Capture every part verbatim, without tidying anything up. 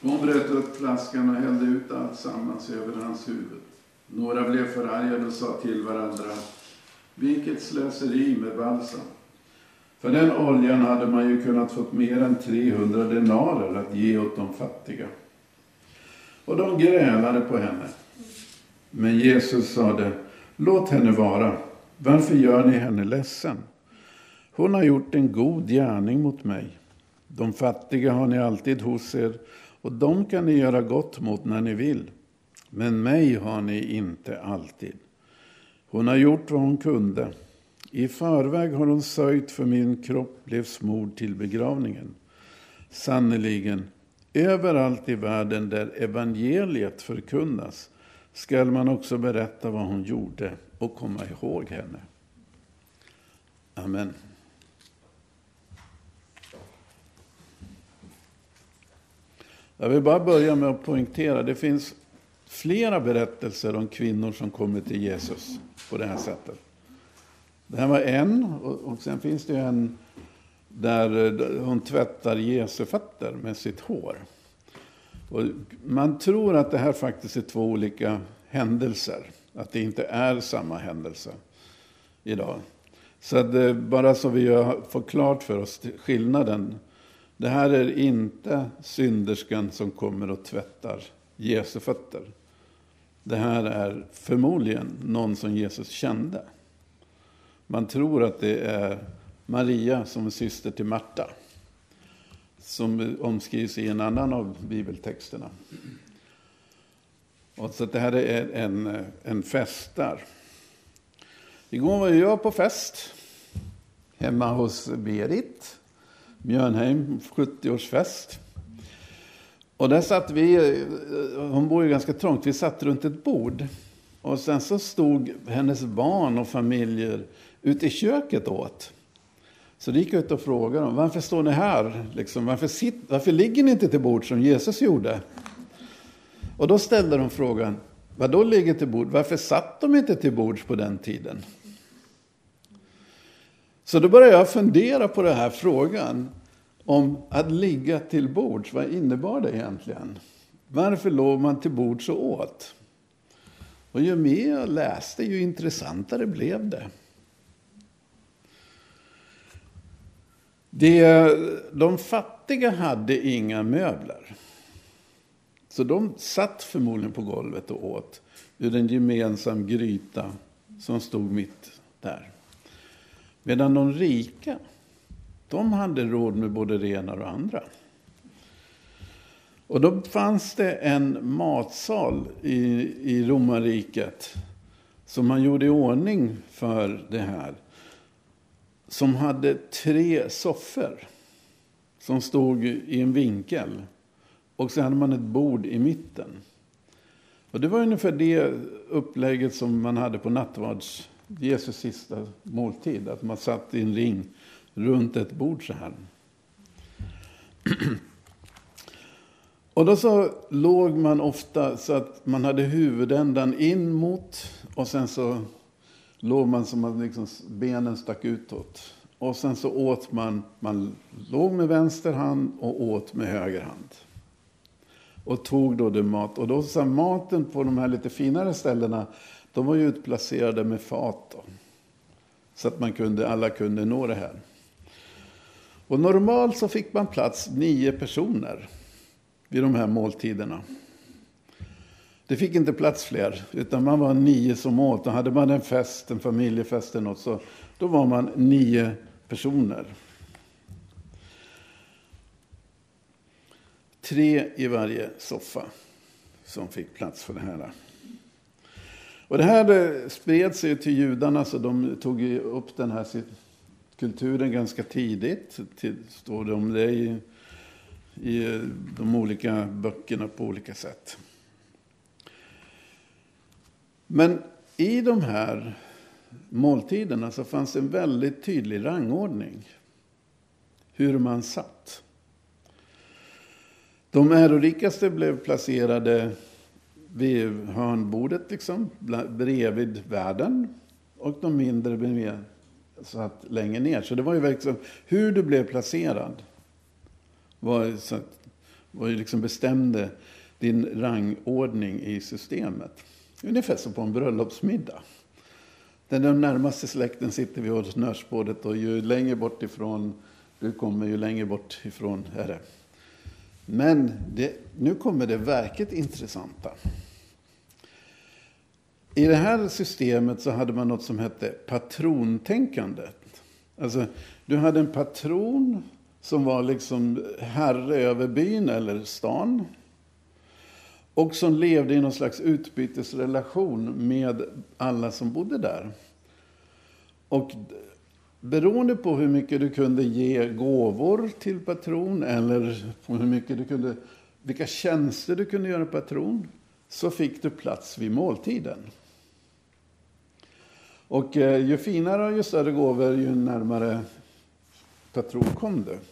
Hon bröt upp flaskan och hällde ut allt sammans över hans huvud. Några blev förargade och sa till varandra: vilket slöseri med balsam. För den oljan hade man ju kunnat fått mer än trehundra denarer att ge åt de fattiga. Och de grälade på henne. Men Jesus sade: låt henne vara. Varför gör ni henne ledsen? Hon har gjort en god gärning mot mig. De fattiga har ni alltid hos er, och de kan ni göra gott mot när ni vill. Men mig har ni inte alltid. Hon har gjort vad hon kunde. I förväg har hon sörjt för min kropp blev smord till begravningen. Sannoliken, överallt i världen där evangeliet förkunnas skall man också berätta vad hon gjorde och komma ihåg henne. Amen. Jag vill bara börja med att poängtera, det finns flera berättelser om kvinnor som kommer till Jesus på det här sättet. Det här var en, och sen finns det en där hon tvättar Jesu fötter med sitt hår. Och man tror att det här faktiskt är två olika händelser, att det inte är samma händelse idag. Så att det, bara så vi får klart för oss skillnaden. Det här är inte synderskan som kommer och tvättar Jesu fötter. Det här är förmodligen någon som Jesus kände. Man tror att det är Maria som är syster till Marta, som omskrivs i en annan av bibeltexterna. Och så det här är en, en fest där. Igår var jag på fest hemma hos Berit Mjörnheim, sjuttioårsfest. Och där satt vi, hon bor ju ganska trångt, vi satt runt ett bord. Och sen så stod hennes barn och familjer ute i köket åt. Så det gick ut och frågade dem: varför står ni här? Liksom, varför, sitt, varför ligger ni inte till bord som Jesus gjorde? Och då ställde de frågan: vad då ligger till bord? Varför satt de inte till bords på den tiden? Så då började jag fundera på den här frågan om att ligga till bords. Vad innebar det egentligen? Varför låg man till bords och åt? Och ju mer jag läste, ju intressantare blev det. det. De fattiga hade inga möbler. Så de satt förmodligen på golvet och åt ur en gemensam gryta som stod mitt där. Medan de rika, de hade råd med både renar och andra. Och då fanns det en matsal i, i romarriket som man gjorde i ordning för det här. Som hade tre soffor som stod i en vinkel. Och så hade man ett bord i mitten. Och det var ungefär det upplägget som man hade på nattvards, Jesus sista måltid. Att man satt i en ring runt ett bord så här. Och då så låg man ofta så att man hade huvudändan in mot. Och sen så låg man som att liksom benen stack utåt. Och sen så åt man, man låg med vänster hand och åt med höger hand. Och tog då det mat. Och då så maten på de här lite finare ställena, de var ju utplacerade med fat då. Så att man kunde, alla kunde nå det här. Och normalt så fick man plats nio personer vid de här måltiderna. Det fick inte plats fler, utan man var nio som åt. Och hade man en fest, en familjefest eller något, så då var man nio personer. Tre i varje soffa som fick plats för det här. Och det här spred sig till judarna, så de tog upp den här kulturen ganska tidigt. Till, står det om det i, i de olika böckerna på olika sätt. Men i de här måltiderna så fanns en väldigt tydlig rangordning. Hur man satt. De ärorikaste blev placerade vid hörnbordet liksom, bredvid värden. Och de mindre blev med så att längre ner. Så det var ju verkligen hur du blev placerad. Var så att Och liksom bestämde din rangordning i systemet. Ungefär som på en bröllopsmiddag. Där den närmaste släkten sitter vid honnörsbordet och ju längre bort ifrån du kommer, ju längre bort ifrån är det. Men det, nu kommer det verkligt intressanta. I det här systemet så hade man något som hette patrontänkandet. Alltså, du hade en patron som var liksom herre över byn eller stan. Och som levde i någon slags utbytesrelation med alla som bodde där. Och beroende på hur mycket du kunde ge gåvor till patron eller på hur mycket du kunde, vilka tjänster du kunde göra patron, så fick du plats vid måltiden. Och eh, ju finare och ju större gåvor, ju närmare patron kom du.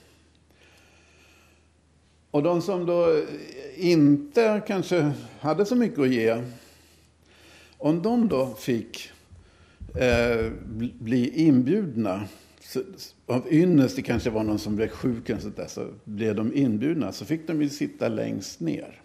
Och de som då inte kanske hade så mycket att ge, om de då fick eh, bli inbjudna, så, av ynnest, det kanske var någon som blev sjuk eller sånt där, så blev de inbjudna, så fick de ju sitta längst ner.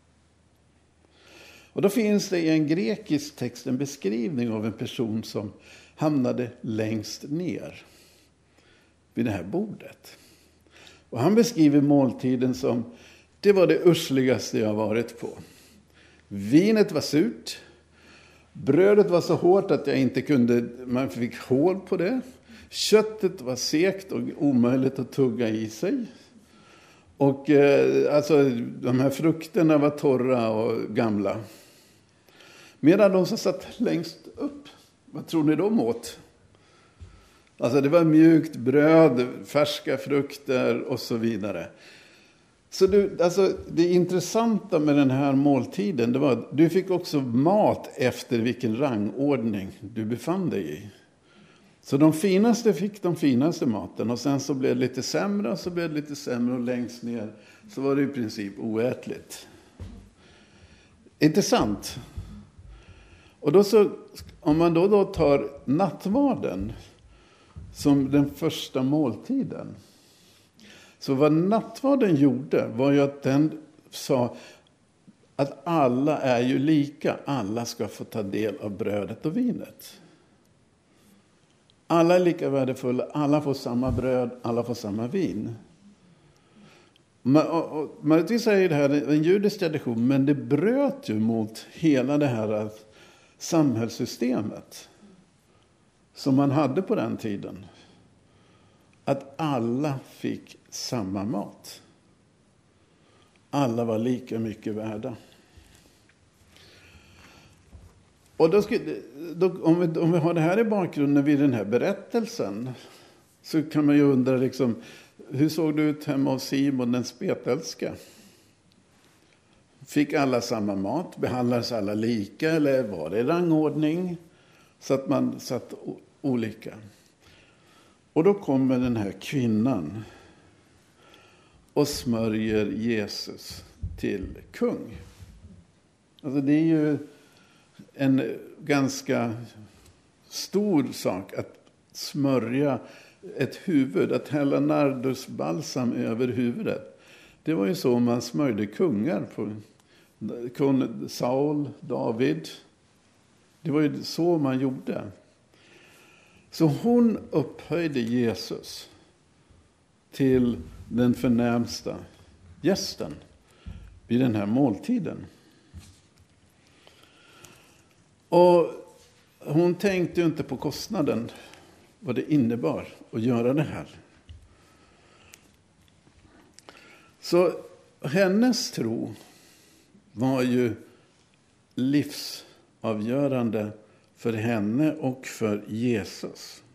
Och då finns det i en grekisk text en beskrivning av en person som hamnade längst ner vid det här bordet. Och han beskriver måltiden som: det var det ursligaste jag varit på. Vinet var surt. Brödet var så hårt att jag inte kunde, man fick hål på det. Köttet var sekt och omöjligt att tugga i sig. Och eh, alltså de här frukterna var torra och gamla. Medan de som satt längst upp, vad tror ni de åt? Alltså det var mjukt bröd, färska frukter och så vidare. Så du, alltså det intressanta med den här måltiden, det var att du fick också mat efter vilken rangordning du befann dig i. Så de finaste fick de finaste maten, och sen så blev det lite sämre och så blev det lite sämre, och längst ner så var det i princip oätligt. Intressant. Och då så, om man då, då tar nattvarden som den första måltiden, så vad nattvarden gjorde var ju att den sa att alla är ju lika. Alla ska få ta del av brödet och vinet. Alla är lika värdefulla. Alla får samma bröd. Alla får samma vin. Möjligtvis är det här en judisk tradition, men det bröt ju mot hela det här samhällssystemet som man hade på den tiden. Att alla fick samma mat. Alla var lika mycket värda. Och då skulle, då, om, vi, om vi har det här i bakgrunden vid den här berättelsen, så kan man ju undra liksom, hur såg det ut hemma hos Simon den spetälska? Fick alla samma mat? Behandlades alla lika? Eller var det rangordning? Så att man satt o- olika. Och då kommer den här kvinnan och smörjer Jesus till kung. Alltså det är ju en ganska stor sak att smörja ett huvud, att hälla nardusbalsam över huvudet. Det var ju så man smörjde kungar på kung Saul, David. Det var ju så man gjorde. Så hon upphöjde Jesus till den förnämsta gästen vid den här måltiden. Och hon tänkte ju inte på kostnaden, vad det innebar att göra det här. Så hennes tro var ju livsavgörande för henne och för Jesus.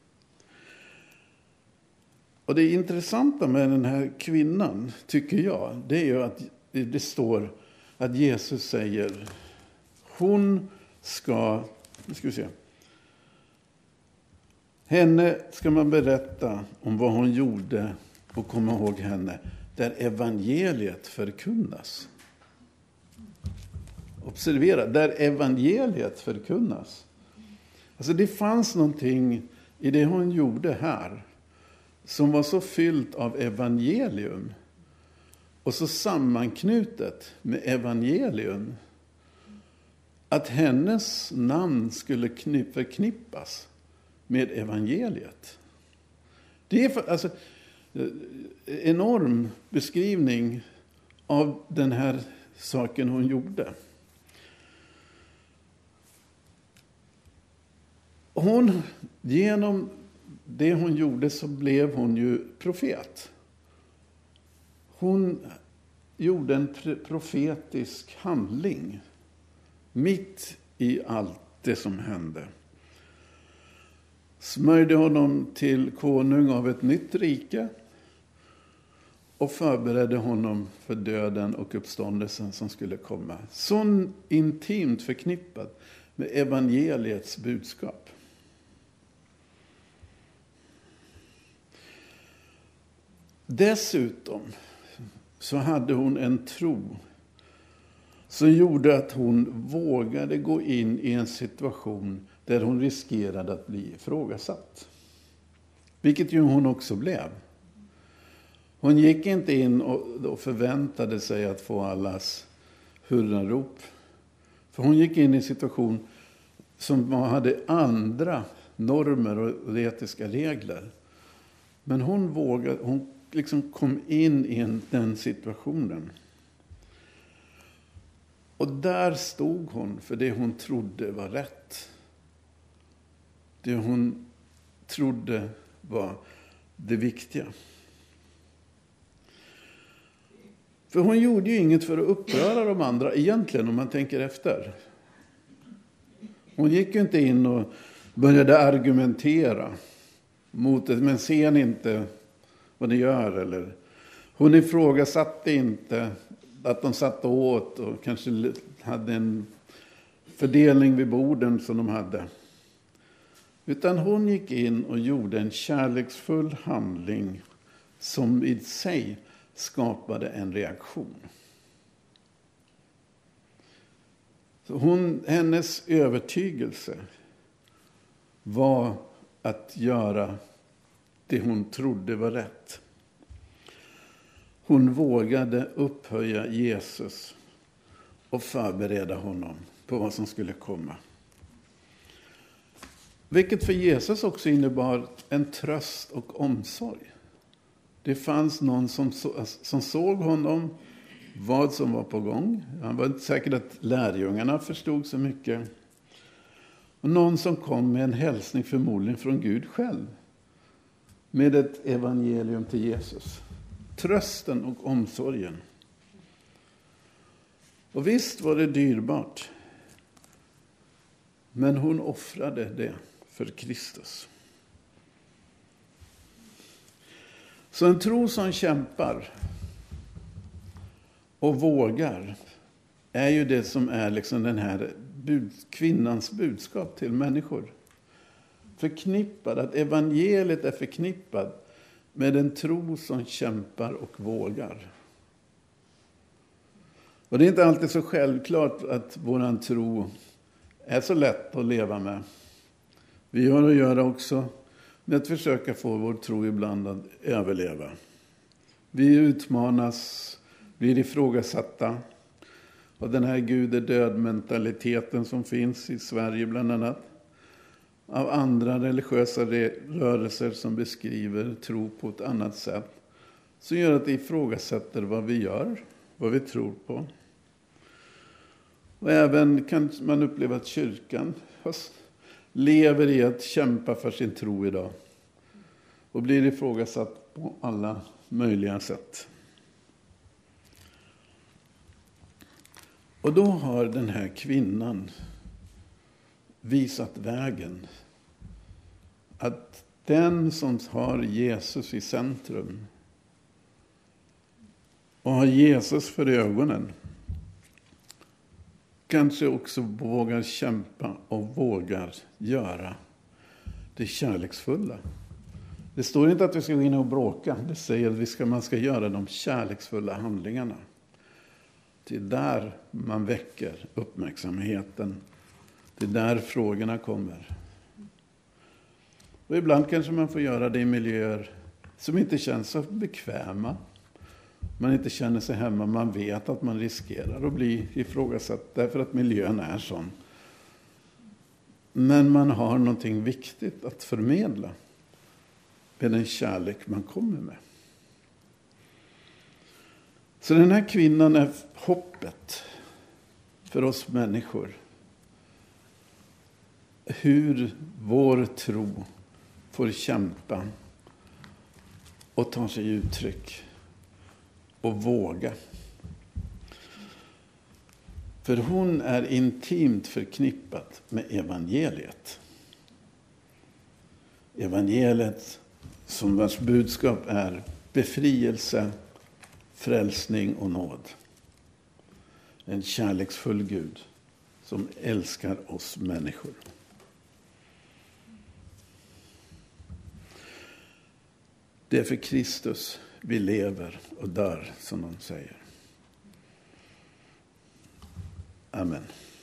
Och det intressanta med den här kvinnan, tycker jag, det är ju att det står att Jesus säger, hon ska, nu ska vi se, henne ska man berätta om vad hon gjorde och komma ihåg henne där evangeliet förkunnas. Observera, där evangeliet förkunnas. Alltså det fanns någonting i det hon gjorde här som var så fyllt av evangelium. och så sammanknutet med evangelium. Att hennes namn skulle förknippas med evangeliet. Det är för, alltså enorm beskrivning av den här saken hon gjorde. Hon, genom det hon gjorde så blev hon ju profet. Hon gjorde en profetisk handling mitt i allt det som hände. Smörjde honom till konung av ett nytt rike och förberedde honom för döden och uppståndelsen som skulle komma. Så intimt förknippad med evangeliets budskap. Dessutom så hade hon en tro som gjorde att hon vågade gå in i en situation där hon riskerade att bli ifrågasatt. Vilket ju hon också blev. Hon gick inte in och förväntade sig att få allas hurrarop. För hon gick in i en situation som hade andra normer och etiska regler. Men hon vågade, hon liksom kom in i en, den situationen. Och där stod hon för det hon trodde var rätt. Det hon trodde var det viktiga. För hon gjorde ju inget för att uppröra de andra egentligen, om man tänker efter. Hon gick ju inte in och började argumentera mot det. Men ser ni inte vad ni gör? Eller? Hon ifrågasatte inte att de satt åt och kanske hade en fördelning vid borden som de hade. Utan hon gick in och gjorde en kärleksfull handling som i sig skapade en reaktion. Så hon, hennes övertygelse var att göra det hon trodde var rätt. Hon vågade upphöja Jesus och förbereda honom på vad som skulle komma. Vilket för Jesus också innebar en tröst och omsorg. Det fanns någon som, så, som såg honom, vad som var på gång. Han var inte säker att lärjungarna förstod så mycket. Och någon som kom med en hälsning förmodligen från Gud själv. Med ett evangelium till Jesus. Trösten och omsorgen. Och visst var det dyrbart. Men hon offrade det för Kristus. Så en tro som kämpar och vågar är ju det som är liksom den här bud, kvinnans budskap till människor. Förknippad, att evangeliet är förknippad med en tro som kämpar och vågar. Och det är inte alltid så självklart att våran tro är så lätt att leva med. Vi har att göra också med att försöka få vår tro ibland att överleva. Vi utmanas, blir ifrågasatta av den här Gud är död-mentaliteten som finns i Sverige bland annat. Av andra religiösa rörelser som beskriver tro på ett annat sätt. Som gör att det ifrågasätter vad vi gör, vad vi tror på. Och även kan man uppleva att kyrkan lever i att kämpa för sin tro idag. Och blir ifrågasatt på alla möjliga sätt. Och då har den här kvinnan visat vägen. Att den som har Jesus i centrum och har Jesus för ögonen kanske också vågar kämpa och vågar göra det kärleksfulla. Det står inte att vi ska gå in och bråka. Det säger att vi ska, man ska göra de kärleksfulla handlingarna. Det är där man väcker uppmärksamheten. Det är där frågorna kommer. Och ibland kanske man får göra det i miljöer som inte känns så bekväma. man inte känner sig hemma, man vet att man riskerar att bli ifrågasatt därför att miljön är sån. Men man har någonting viktigt att förmedla med den kärlek man kommer med. Så den här kvinnan är hoppet för oss människor. Hur vår tro får kämpa och ta sig uttryck och våga. För hon är intimt förknippat med evangeliet. Evangeliet som vars budskap är befrielse, frälsning och nåd. En kärleksfull Gud som älskar oss människor. Det är för Kristus vi lever och dör, som de säger. Amen.